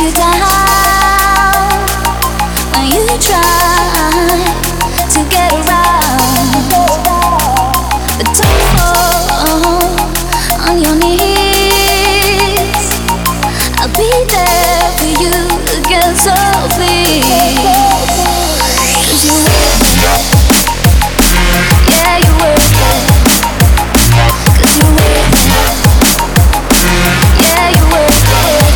you down when you try to get around, but don't fall on your knees. I'll be there for you again, so please. 'Cause you worth it. Yeah, you worth it. 'Cause you worth it. Yeah, you worth it.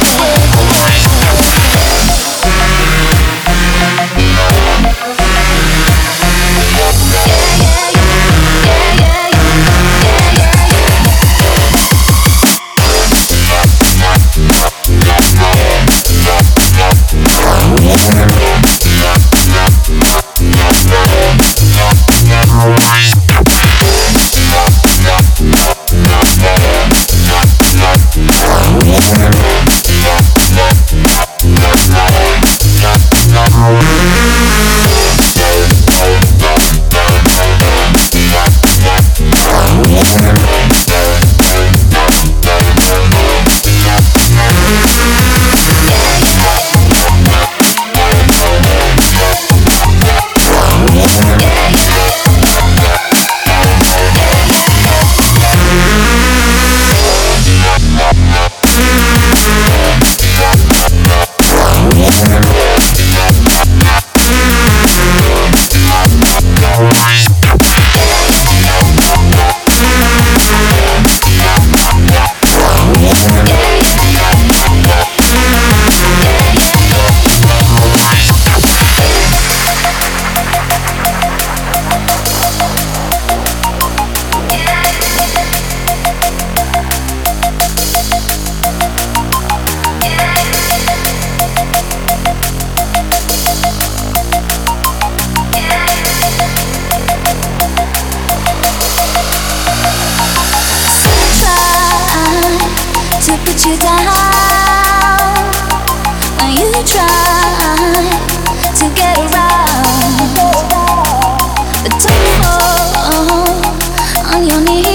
To put you down when you try to get around, but don't fall on your knees.